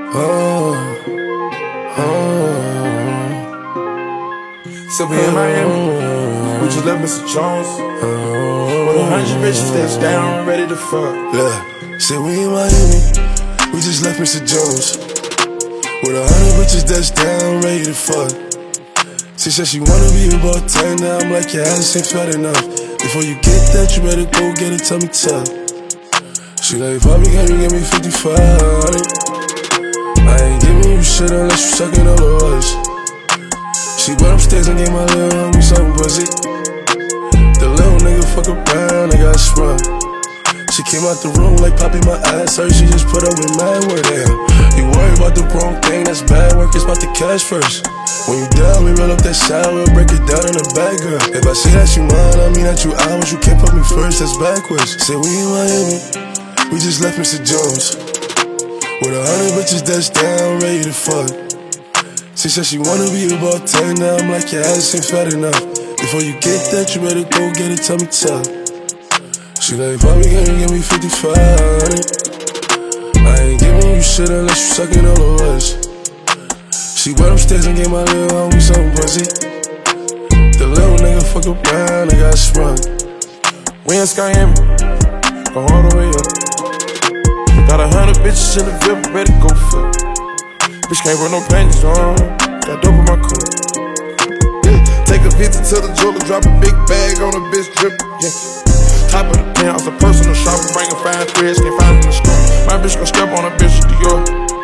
Oh, So we in Miami, we just left Mr. Jones with 100 bitches that's down, ready to fuck. look, say we in Miami, we just left Mr. Jones with 100 bitches that's down, ready to fuck. She said she wanna be about 10, now I'm like, yeah, this ain't fat enough. Before you get that, you better go get it, tell me tough. She like, Bobby, can you give me 55? I ain't giving you shit unless you sucking all the voice. She went upstairs and gave my little homie some pussy. The little nigga fuck around, I got sprung. She came out the room like popping my ass hurt. She just put up with mad word. Damn, you worry about the wrong thing, that's bad work. It's about the cash first. When you down, we roll up that shot, we'll break it down in the bag, girl. If I say that you mine, I mean that you ours. You can't put me first, that's backwards. Say we in Miami, we just left Mr. Jones with 100 bitches that's down, ready to fuck. She said she wanna be about 10, now I'm like, yeah, this ain't fat enough. Before you get that, you better go get it, tell me tough. She like, Bobby, can you give me 55? I ain't giving you shit unless you sucking all the words. She went upstairs and gave my little homie some pussy. The little nigga fuck around, I got sprung. We in Miami, go all the way up. Got 100 bitches in the VIP, ready to go fuck. Bitch can't wear no panties on, got dope in my cup. Yeah. Take a visit to the jeweler, drop a big bag on a bitch drip. Yeah. Top of the penthouse, a personal shopper, bringing fine threads, can't find in the store. My bitch gon' step on a bitch at Dior.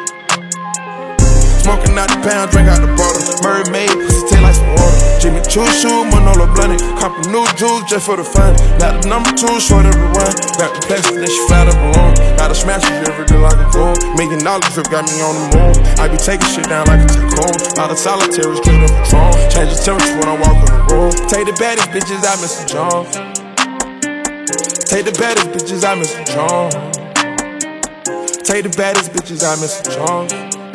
Smoking out the pound, drink out the bottle. Mermaid, pussy taste like some water. Jimmy Choo shoe, Manolo blunted. Cop a new juice just for the fun. Not the number 2, short every one. Wrap the plastic, then she flat up her room. Gotta smash it every day like a gold. Making all the drip got me on the moon. I be taking shit down like a tycoon. Lot of solitaries, kill the Patron. Change the temperature when I walk in the room. Take the baddest bitches out, Mr. Jones. Take the baddest bitches out, Mr. Jones. Take the baddest bitches out, Mr. Jones.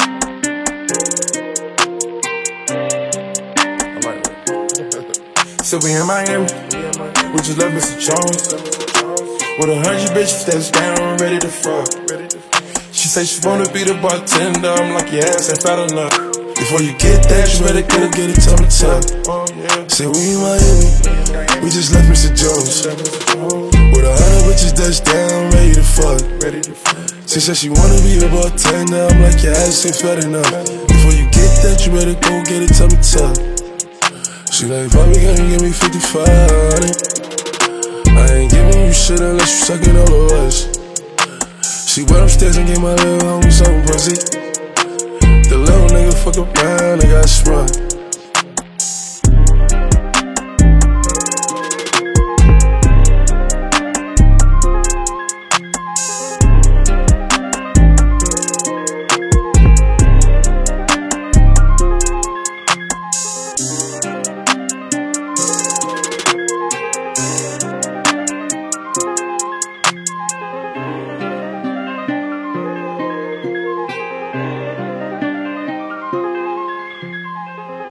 So we in Miami, we just left Mr. Jones with 100 bitches that's down, ready to fuck. She say she wanna be the bartender, I'm like, yeah, ass ain't fat enough. Before you get that, you better go get it, tell me tough. Say we in Miami, we just left Mr. Jones with 100 bitches that's down, ready to fuck. She said she wanna be about 10, now I'm like, yeah, this ain't fat enough. Before you get that, you better go get it, tell me tough. She like, Bobby, can you give me 55? I ain't giving you shit unless you sucking all the words. She went upstairs and gave my little homie some pussy. The little nigga fuck around.